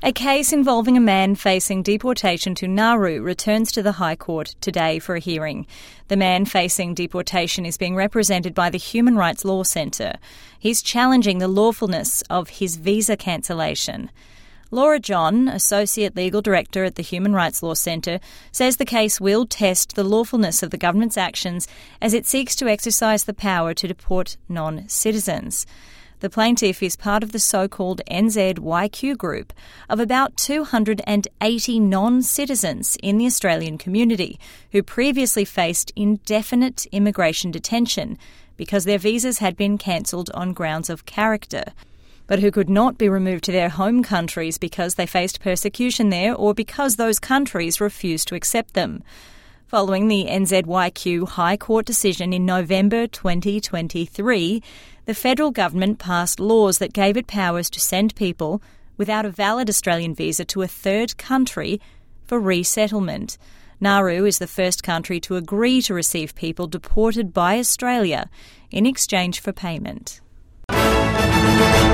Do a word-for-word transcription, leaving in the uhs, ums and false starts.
A case involving a man facing deportation to Nauru returns to the High Court today for a hearing. The man facing deportation is being represented by the Human Rights Law Centre. He's challenging the lawfulness of his visa cancellation. Laura John, Associate Legal Director at the Human Rights Law Centre, says the case will test the lawfulness of the government's actions as it seeks to exercise the power to deport non-citizens. The plaintiff is part of the so-called N Z Y Q group of about two hundred eighty non-citizens in the Australian community who previously faced indefinite immigration detention because their visas had been cancelled on grounds of character, but who could not be removed to their home countries because they faced persecution there or because those countries refused to accept them. Following the N Z Y Q High Court decision in November twenty twenty-three, the federal government passed laws that gave it powers to send people without a valid Australian visa to a third country for resettlement. Nauru is the first country to agree to receive people deported by Australia in exchange for payment.